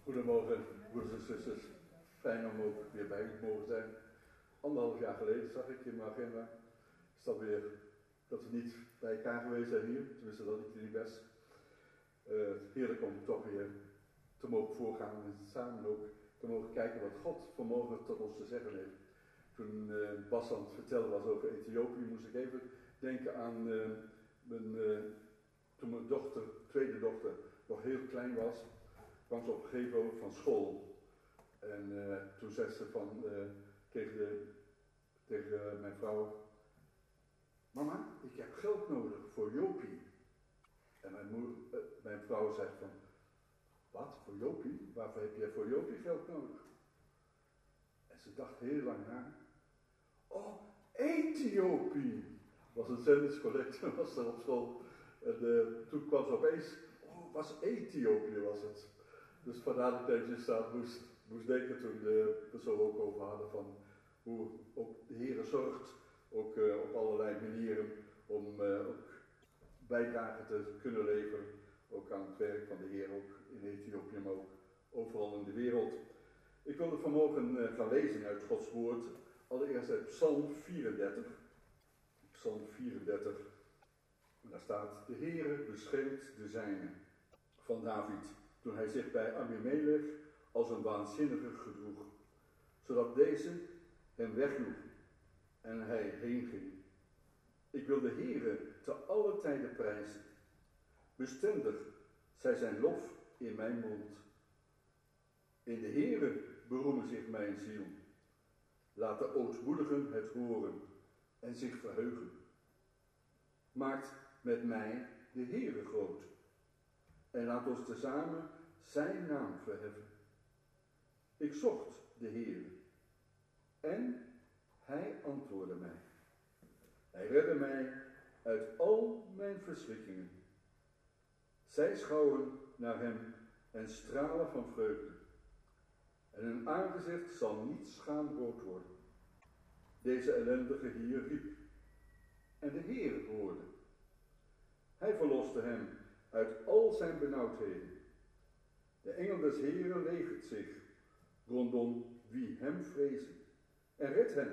Goedemorgen, broeders en zusters. Fijn om ook weer bij u te mogen zijn. 1,5 jaar geleden zag ik in mijn agenda, is dat weer dat we niet bij elkaar geweest zijn hier, tenminste dat ik niet best. Heerlijk om toch weer te mogen voorgaan en samen ook te mogen kijken wat God vanmorgen tot ons te zeggen heeft. Toen Bas aan het vertellen was over Ethiopië, moest ik even denken aan toen mijn dochter, tweede dochter, nog heel klein was, kwam ze op een gegeven moment van school. En toen zei ze tegen mijn vrouw: mama, ik heb geld nodig voor Jopie. En mijn vrouw zei van: wat, voor Jopie? Waarvoor heb jij voor Jopie geld nodig? En ze dacht heel lang na. Oh, Ethiopië! Was een zendingscollecte, was er op school. En toen kwam ze opeens, oh, was Ethiopië was het. Dus vandaar dat ik deze staat moest denken toen we zo ook over hadden van hoe ook de Heer zorgt, ook op allerlei manieren, om ook bijdrage te kunnen leveren, ook aan het werk van de Heer, ook in Ethiopië, maar ook overal in de wereld. Ik wilde vanmorgen gaan lezen uit Gods woord, allereerst uit Psalm 34. Psalm 34, en daar staat: de Heere beschermt de zijnen, van David, toen hij zich bij Abimelech als een waanzinnige gedroeg, zodat deze hem wegjoeg en hij heen ging. Ik wil de Heere te alle tijden prijzen. Bestendig zij zijn lof in mijn mond. In de Heere beroemen zich mijn ziel. Laat de ootmoedigen het horen en zich verheugen. Maakt met mij de Heere groot. En laat ons tezamen zijn naam verheffen. Ik zocht de Heere. En hij antwoordde mij. Hij redde mij uit al mijn verschrikkingen. Zij schouwen naar hem en stralen van vreugde. En hun aangezicht zal niet schaamrood worden. Deze ellendige hier riep. En de Heere hoorde. Hij verloste hem uit al zijn benauwdheden. De engel des Heeren legert zich rondom wie hem vrezen en redt hen.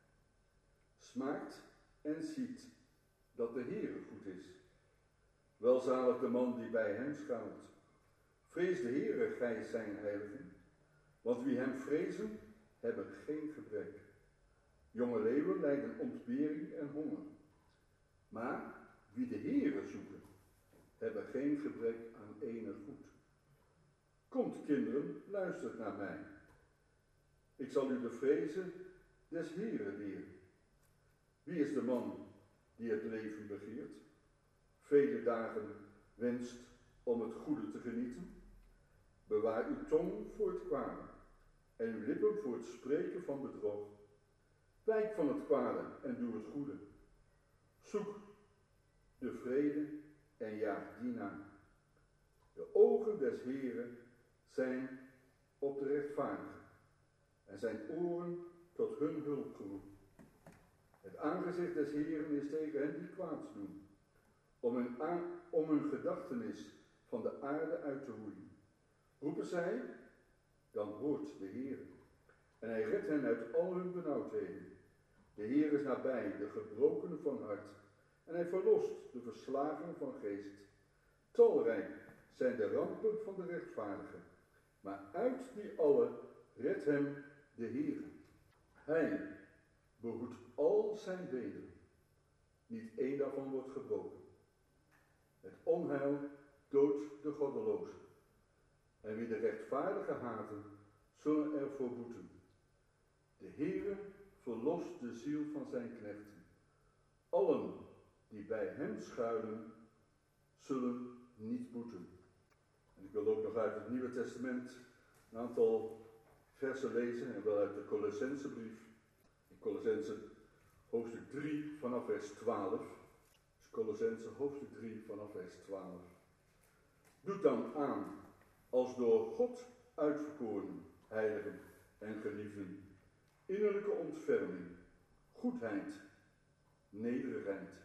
Smaakt en ziet dat de Heere goed is. Welzalig de man die bij hem schuilt. Vrees de Heere, gij zijn heiligen, want wie hem vrezen, hebben geen gebrek. Jonge leeuwen lijden ontbering en honger. Maar wie de Heere zoeken, hebben geen gebrek aan enig goed. Komt, kinderen, luistert naar mij. Ik zal u de vrezen des Heeren leren. Wie is de man die het leven begeert, vele dagen wenst om het goede te genieten? Bewaar uw tong voor het kwade en uw lippen voor het spreken van bedrog. Wijk van het kwade en doe het goede. Zoek de vrede en jaag die na. De ogen des Heeren zijn op de rechtvaardigen en zijn oren tot hun hulp geroepen. Het aangezicht des Heeren is tegen hen die kwaad doen, om hun gedachtenis van de aarde uit te roeien. Roepen zij, dan hoort de Heer. En hij redt hen uit al hun benauwdheden. De Heer is nabij de gebrokenen van hart. En hij verlost de verslagenen van geest. Talrijk zijn de rampen van de rechtvaardigen. Maar uit die alle redt hem de Heer. Hij behoedt al zijn benen. Niet één daarvan wordt gebroken. Het onheil doodt de goddelozen. En wie de rechtvaardige haten, zullen ervoor boeten. De Heere verlost de ziel van zijn knechten. Allen die bij hem schuilen, zullen niet boeten. En ik wil ook nog uit het Nieuwe Testament een aantal versen lezen, en wel uit de Colossensebrief. In Colossense hoofdstuk 3 vanaf vers 12. Dus Colossense hoofdstuk 3 vanaf vers 12. Doet dan aan als door God uitverkorenen, heiligen en geliefden, innerlijke ontferming, goedheid, nederigheid,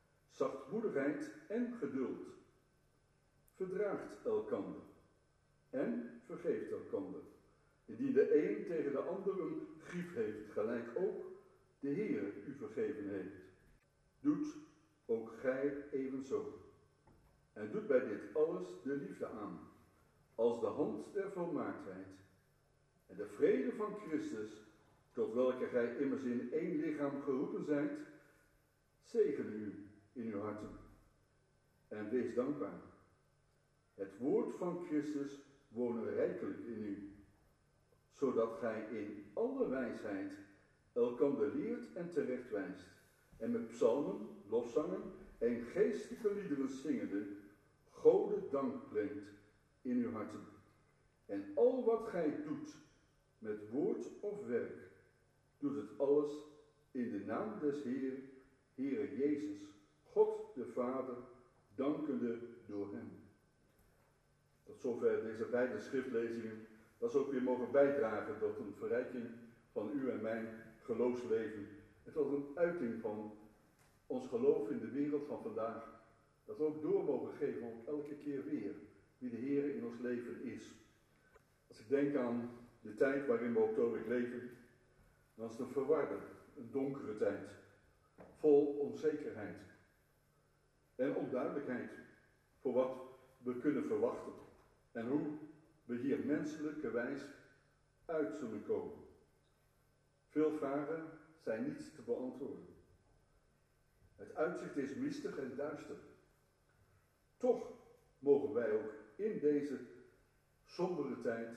zachtmoedigheid en geduld. Verdraagt elkander. En vergeeft elkander, indien de een tegen de ander een grief heeft, gelijk ook de Heer u vergeven heeft. Doet ook gij evenzo. En doet bij dit alles de liefde aan, als de hand der volmaaktheid. En de vrede van Christus, tot welke gij immers in één lichaam geroepen zijt, zegene u in uw harten. En wees dankbaar. Het woord van Christus wonen rijkelijk in u, zodat gij in alle wijsheid elkander leert en terechtwijst, en met psalmen, lofzangen en geestelijke liederen zingende Gode dank brengt in uw harten. En al wat gij doet, met woord of werk, doet het alles in de naam des Heere Jezus, God de Vader, dankende door hem. Tot zover deze beide schriftlezingen, dat ze ook weer mogen bijdragen tot een verrijking van uw en mijn geloofsleven. En tot een uiting van ons geloof in de wereld van vandaag. Dat we ook door mogen geven, ook elke keer weer, wie de Heer in ons leven is. Als ik denk aan de tijd waarin we op het ogenblik leven, dan is het een verwarde, een donkere tijd. Vol onzekerheid en onduidelijkheid voor wat we kunnen verwachten. En hoe we hier menselijkerwijs uit zullen komen. Veel vragen zijn niet te beantwoorden. Het uitzicht is mistig en duister. Toch mogen wij ook in deze sombere tijd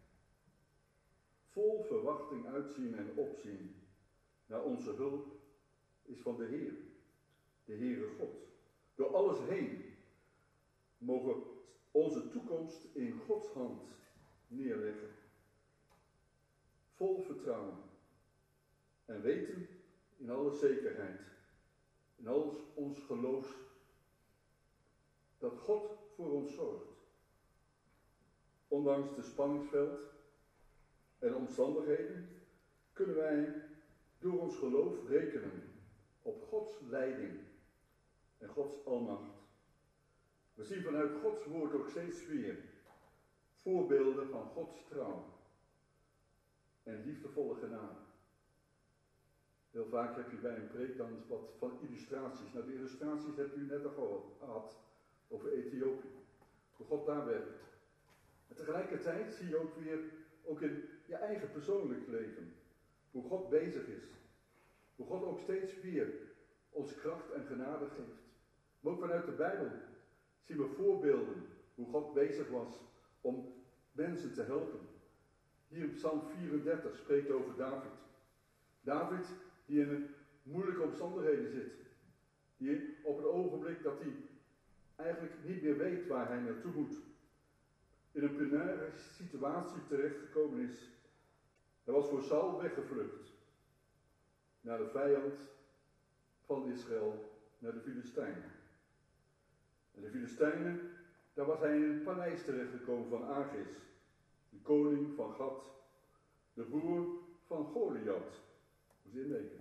vol verwachting uitzien en opzien naar onze hulp is van de Heer, de Heere God. Door alles heen mogen onze toekomst in Gods hand neerleggen. Vol vertrouwen en weten in alle zekerheid, in alles ons geloof, dat God voor ons zorgt. Ondanks de spanningsveld en omstandigheden kunnen wij door ons geloof rekenen op Gods leiding en Gods almacht. We zien vanuit Gods woord ook steeds weer voorbeelden van Gods trouw en liefdevolle genade. Heel vaak heb je bij een preek dan wat van illustraties. Nou, de illustraties hebt u net al gehad over Ethiopië. Hoe God daar werkt. En tegelijkertijd zie je ook weer, ook in je eigen persoonlijk leven, hoe God bezig is. Hoe God ook steeds weer ons kracht en genade geeft. Maar ook vanuit de Bijbel zien we voorbeelden hoe God bezig was om mensen te helpen. Hier in Psalm 34 spreekt over David. David die in moeilijke omstandigheden zit. Die op het ogenblik dat hij eigenlijk niet meer weet waar hij naartoe moet. In een plenaire situatie terechtgekomen is. Hij was voor Saul weggevlucht. Naar de vijand van Israël, naar de Filistijnen. En de Filistijnen, daar was hij in een paleis terechtgekomen van Achis. De koning van Gat. De broer van Goliath. Moet je indenken.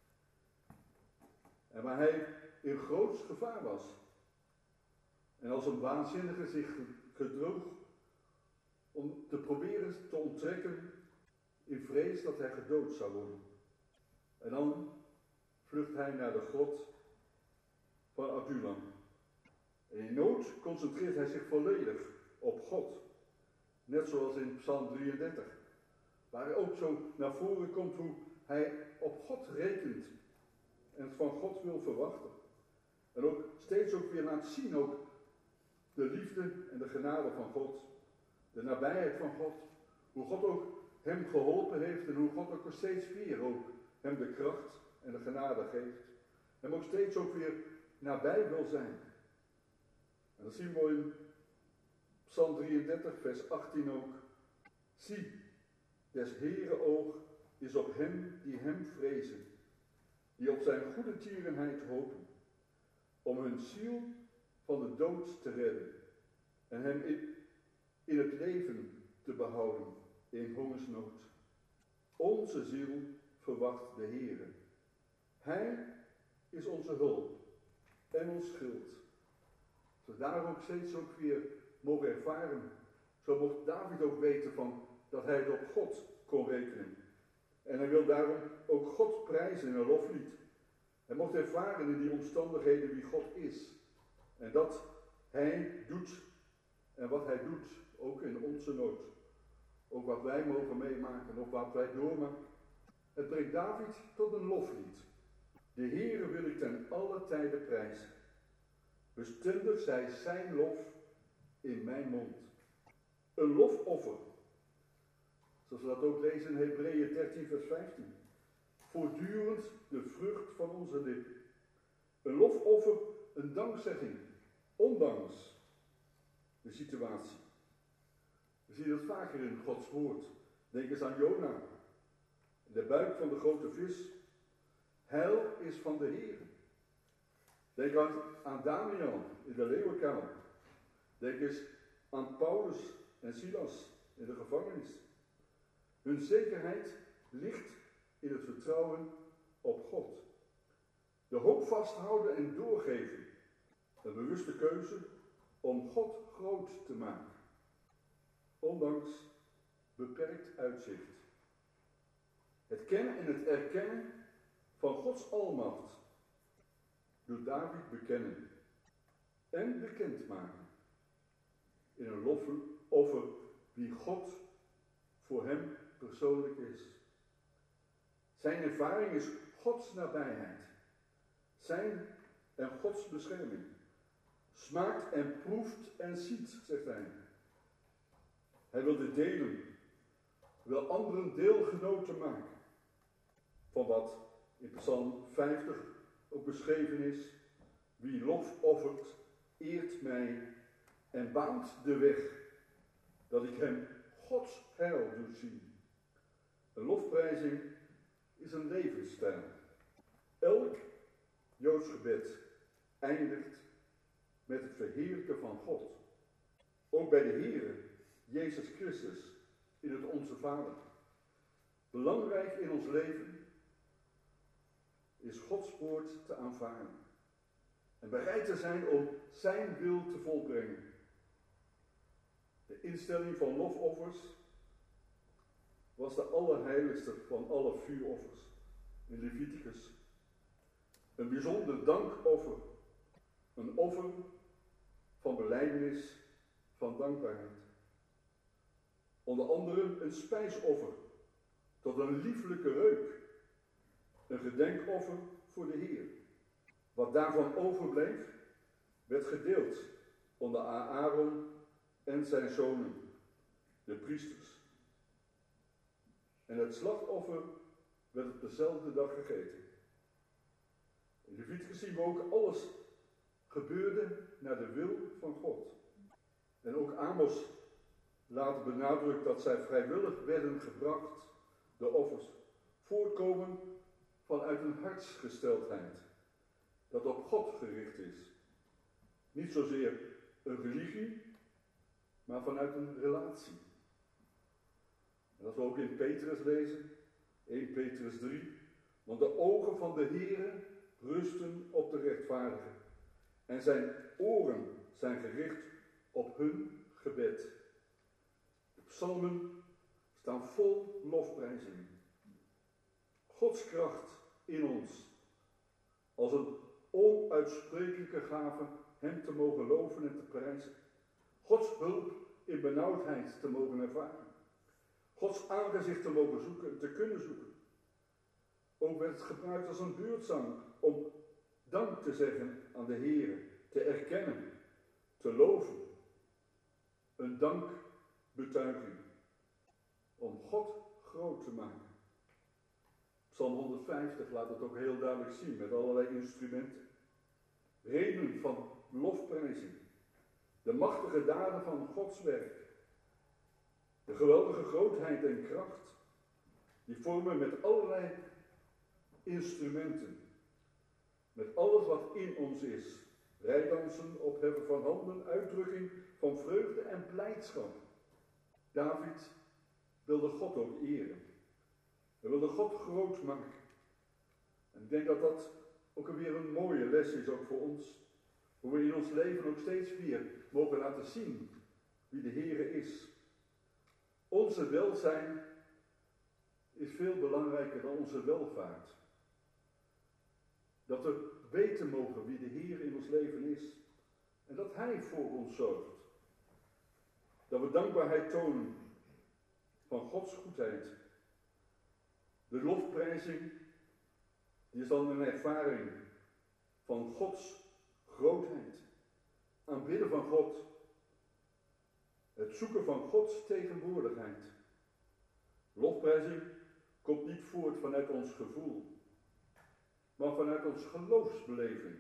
En waar hij in groots gevaar was. En als een waanzinnige zich gedroeg om te proberen te onttrekken in vrees dat hij gedood zou worden. En dan vlucht hij naar de grot van Adullam. En in nood concentreert hij zich volledig op God. Net zoals in Psalm 33. Waar hij ook zo naar voren komt hoe hij op God rekent. En van God wil verwachten. En ook steeds ook weer laat zien ook de liefde en de genade van God. De nabijheid van God. Hoe God ook hem geholpen heeft en hoe God ook steeds weer ook hem de kracht en de genade geeft. Hem ook steeds ook weer nabij wil zijn. En dat zien we in Psalm 33 vers 18 ook. Zie, des Heere oog is op hen die hem vrezen. Die op zijn goede tierenheid hopen. Om hun ziel van de dood te redden. En hem in het leven te behouden in hongersnood. Onze ziel verwacht de Heere. Hij is onze hulp en ons schild. Zodat we daar ook steeds ook weer mogen ervaren, Zo mocht David ook weten dat hij het op God kon rekenen. En hij wil daarom ook God prijzen in een loflied. Hij mocht ervaren in die omstandigheden wie God is. En dat hij doet en wat hij doet, ook in onze nood. Ook wat wij mogen meemaken of wat wij doormaken. Het brengt David tot een loflied. De Heere wil ik ten alle tijden prijzen. Bestendig zij zijn lof in mijn mond. Een lofoffer. Zoals we dat ook lezen in Hebreeën 13 vers 15. Voortdurend de vrucht van onze lippen. Een lofoffer, een dankzegging. Ondanks de situatie. We zien dat vaker in Gods woord. Denk eens aan Jona. In de buik van de grote vis. Heil is van de Heer. Denk aan Daniel in de leeuwenkuil. Denk eens aan Paulus en Silas in de gevangenis. Hun zekerheid ligt in het vertrouwen op God. De hoop vasthouden en doorgeven. Een bewuste keuze om God groot te maken. Ondanks beperkt uitzicht. Het kennen en het erkennen van Gods almacht doet David bekennen en bekendmaken in een lofoffer wie God voor hem persoonlijk is. Zijn ervaring is Gods nabijheid, zijn en Gods bescherming. Smaakt en proeft en ziet, zegt hij. Hij wil dit delen, wil anderen deelgenoten maken van wat in Psalm 50 ook beschreven is. Wie lof offert, eert mij en baant de weg, dat ik hem Gods heil doe zien. Een lofprijzing is een levensstijl. Elk Joods gebed eindigt met het verheerlijken van God. Ook bij de Heere, Jezus Christus, in het Onze Vader. Belangrijk in ons leven is Gods woord te aanvaarden. En bereid te zijn om zijn wil te volbrengen. De instelling van lofoffers was de allerheiligste van alle vuuroffers in Leviticus. Een bijzonder dankoffer. Een offer van belijdenis, van dankbaarheid. Onder andere een spijsoffer tot een lieflijke reuk. Een gedenkoffer voor de Heer. Wat daarvan overbleef, werd gedeeld onder Aaron en zijn zonen, de priesters. En het slachtoffer werd op dezelfde dag gegeten. In Leviticus zien we ook alles gebeurde naar de wil van God. En ook Amos laat benadrukt dat zij vrijwillig werden gebracht, de offers, voortkomen vanuit een hartsgesteldheid, dat op God gericht is. Niet zozeer een religie, maar vanuit een relatie. En dat we ook in Petrus lezen, 1 Petrus 3, want de ogen van de Heere rusten op de rechtvaardigen en zijn oren zijn gericht op hun gebed. De psalmen staan vol lofprijzingen. Gods kracht in ons, als een onuitsprekelijke gave hem te mogen loven en te prijzen. Gods hulp in benauwdheid te mogen ervaren. Gods aangezicht te mogen zoeken en te kunnen zoeken. Ook werd het gebruikt als een buurtzang om dank te zeggen aan de Heer, te erkennen, te loven. Een dankbetuiging om God groot te maken. Psalm 150 laat het ook heel duidelijk zien met allerlei instrumenten. Redenen van lofprijzing. De machtige daden van Gods werk. De geweldige grootheid en kracht. Die vormen met allerlei instrumenten. Met alles wat in ons is. Rijdansen, opheffen van handen, uitdrukking van vreugde en blijdschap. David wilde God ook eren. Hij wilde God groot maken. En ik denk dat dat ook weer een mooie les is, ook voor ons. Hoe we in ons leven ook steeds weer mogen laten zien wie de Heere is. Onze welzijn is veel belangrijker dan onze welvaart. Dat we weten mogen wie de Heer in ons leven is en dat Hij voor ons zorgt. Dat we dankbaarheid tonen van Gods goedheid. De lofprijzing, die is dan een ervaring van Gods grootheid. Aanbidden van God. Het zoeken van Gods tegenwoordigheid. Lofprijzing komt niet voort vanuit ons gevoel, maar vanuit ons geloofsbeleving.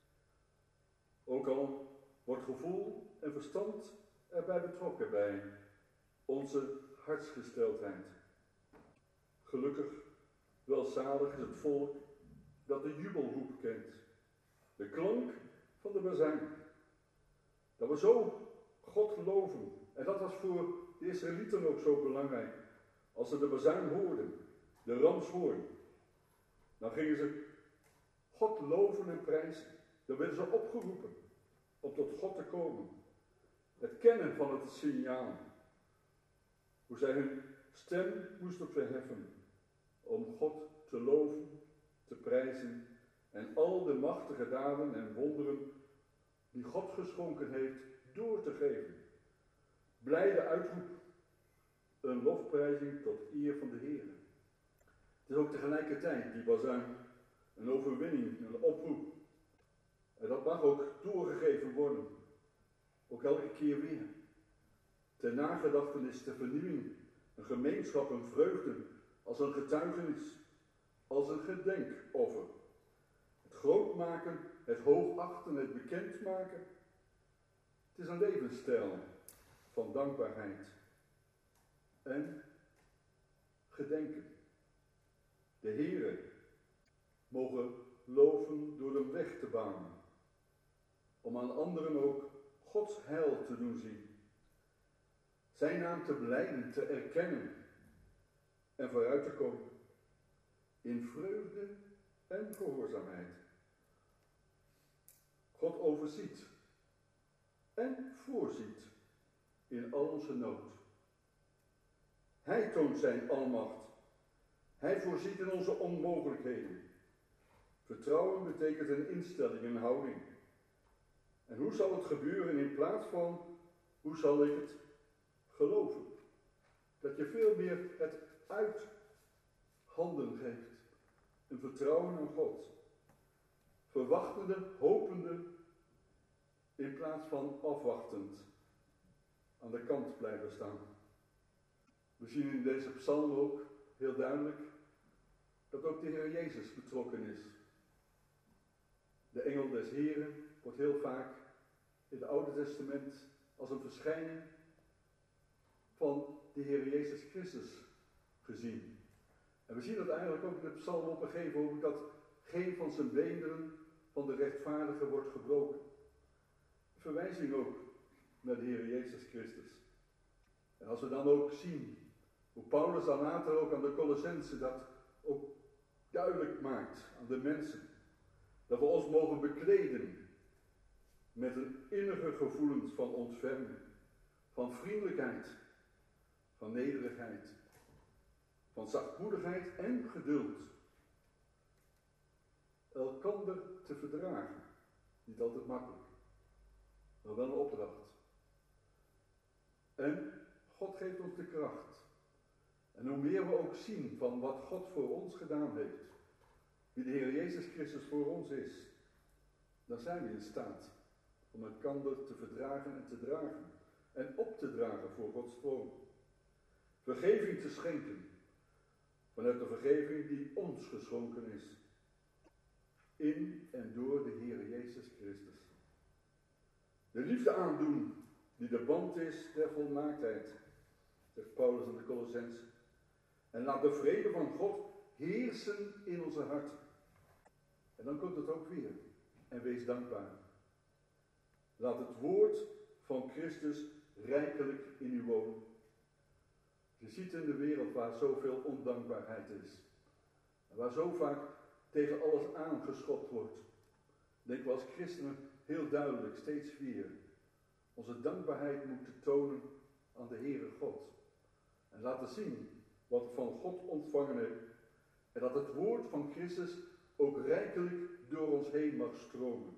Ook al wordt gevoel en verstand erbij betrokken bij onze hartsgesteldheid. Gelukkig, welzalig is het volk dat de jubelroep kent. De klank van de bazuin. Dat we zo God geloven. En dat was voor de Israëlieten ook zo belangrijk. Als ze de bazuin hoorden, de ramshoorn, dan gingen ze God loven en prijzen. Dan werden ze opgeroepen om tot God te komen. Het kennen van het signaal. Hoe zij hun stem moesten verheffen om God te loven, te prijzen en al de machtige daden en wonderen die God geschonken heeft door te geven. Blijde uitroep, een lofprijzing tot eer van de Heer. Het is ook tegelijkertijd die bazuin een overwinning, een oproep. En dat mag ook doorgegeven worden. Ook elke keer weer. Ter nagedachtenis, ter vernieuwing, een gemeenschap, een vreugde, als een getuigenis, als een gedenkoffer. Het groot maken, het hoogachten, het bekendmaken. Het is een levensstijl van dankbaarheid en gedenken. De Heere mogen loven door een weg te banen, om aan anderen ook Gods heil te doen zien. Zijn naam te belijden, te erkennen en vooruit te komen in vreugde en gehoorzaamheid. God overziet en voorziet in al onze nood. Hij toont zijn almacht. Hij voorziet in onze onmogelijkheden. Vertrouwen betekent een instelling, een houding. En hoe zal het gebeuren in plaats van, hoe zal ik het geloven? Dat je veel meer het uithanden geeft. Een vertrouwen aan God. Verwachtende, hopende, in plaats van afwachtend aan de kant blijven staan. We zien in deze psalm ook heel duidelijk dat ook de Heer Jezus betrokken is. De engel des Heren wordt heel vaak in het Oude Testament als een verschijning van de Heer Jezus Christus gezien. En we zien dat eigenlijk ook in de psalm op een gegeven moment dat geen van zijn beenderen van de rechtvaardige wordt gebroken. Verwijzing ook naar de Heer Jezus Christus. En als we dan ook zien hoe Paulus dan later ook aan de Colossenzen dat ook duidelijk maakt aan de mensen. Dat we ons mogen bekleden met een innige gevoelens van ontferming, van vriendelijkheid, van nederigheid, van zachtmoedigheid en geduld. Elkander te verdragen, niet altijd makkelijk, maar wel een opdracht. En God geeft ons de kracht. En hoe meer we ook zien van wat God voor ons gedaan heeft, wie de Heer Jezus Christus voor ons is, dan zijn we in staat om elkander te verdragen en te dragen en op te dragen voor Gods troon. Vergeving te schenken vanuit de vergeving die ons geschonken is. In en door de Heer Jezus Christus. De liefde aandoen die de band is der volmaaktheid, zegt Paulus aan de Colossenzen. En laat de vrede van God heersen in onze harten. En dan komt het ook weer. En wees dankbaar. Laat het woord van Christus rijkelijk in u wonen. Je ziet in de wereld waar zoveel ondankbaarheid is. En waar zo vaak tegen alles aangeschopt wordt. Denken we als christenen heel duidelijk, steeds weer. Onze dankbaarheid moeten tonen aan de Heere God. En laten zien wat we van God ontvangen hebben. En dat het woord van Christus ook rijkelijk door ons heen mag stromen.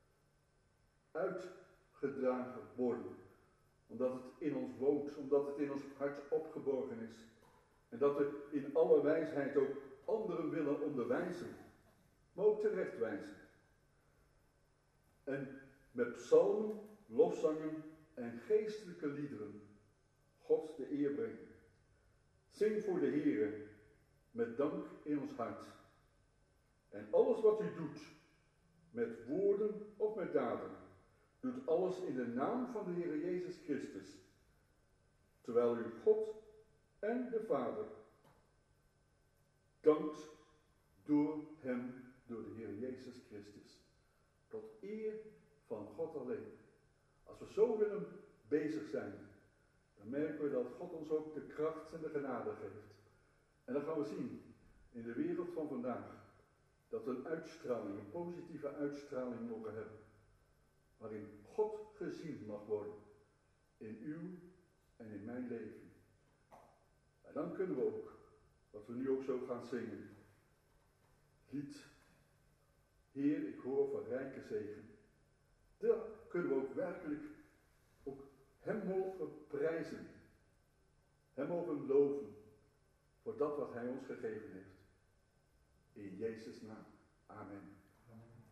Uitgedragen worden. Omdat het in ons woont, omdat het in ons hart opgeborgen is. En dat we in alle wijsheid ook anderen willen onderwijzen. Maar ook terechtwijzen. En met psalmen, lofzangen en geestelijke liederen God de eer brengen. Zing voor de Heere met dank in ons hart. En alles wat u doet, met woorden of met daden, doet alles in de naam van de Heer Jezus Christus. Terwijl u God en de Vader dankt door hem, door de Heer Jezus Christus. Tot eer van God alleen. Als we zo willen bezig zijn, dan merken we dat God ons ook de kracht en de genade geeft. En dan gaan we zien, in de wereld van vandaag, dat we een uitstraling, een positieve uitstraling mogen hebben. Waarin God gezien mag worden. In uw en in mijn leven. En dan kunnen we ook, wat we nu ook zo gaan zingen. Lied. Heer, ik hoor van rijke zegen. Daar kunnen we ook werkelijk ook hem mogen prijzen. Hem mogen loven. Voor dat wat hij ons gegeven heeft. In Jezus' naam. Amen.